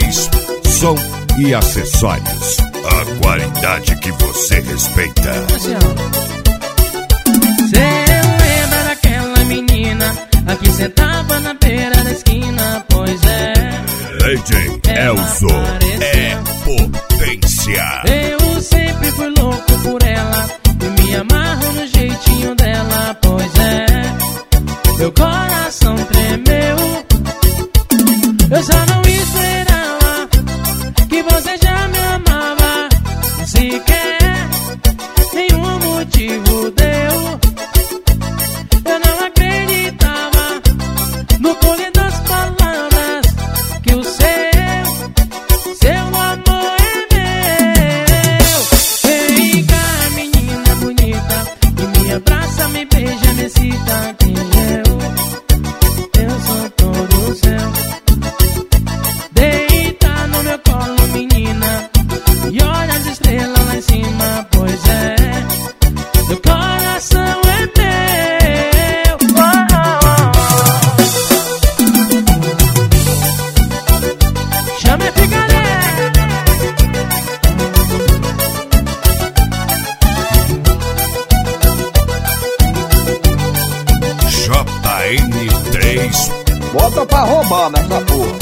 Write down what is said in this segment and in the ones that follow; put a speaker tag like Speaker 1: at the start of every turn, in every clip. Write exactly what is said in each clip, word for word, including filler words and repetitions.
Speaker 1: três, som e acessórios. A qualidade que você respeita.
Speaker 2: Cê lembra daquela menina a que sentava na beira da esquina? Pois é,
Speaker 1: D J Elzo é potência.
Speaker 2: Eu sempre fui louco por ela e me amarro no jeitinho dela. Pois é, meu coração tremeu. Eu só não esperava que você já me amava. Sequer nenhum motivo deu. Eu não acreditava no poder das palavras, que o seu, seu amor é meu. Vem cá, menina bonita, e me abraça, me beija, me cita. Quem eu? Eu sou todo seu. Deita no meu colo, menina, e olha as estrelas lá em cima. Pois é, meu coração é meu. Oh, oh, oh. Chama e fica
Speaker 1: J N três.
Speaker 3: Bota pra roubar nessa porra.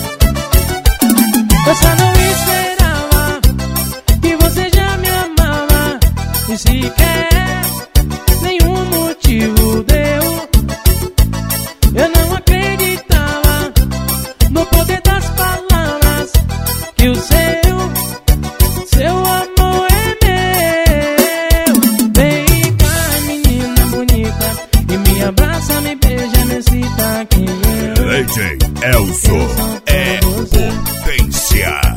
Speaker 2: Eu só não esperava que você já me amava, e sequer nenhum motivo deu. Eu não acreditava no poder das palavras, que o seu, seu amor é meu. Vem cá, menina bonita, e me abraça, me beija, me cita. Quem eu?
Speaker 1: D J Elzo é potência.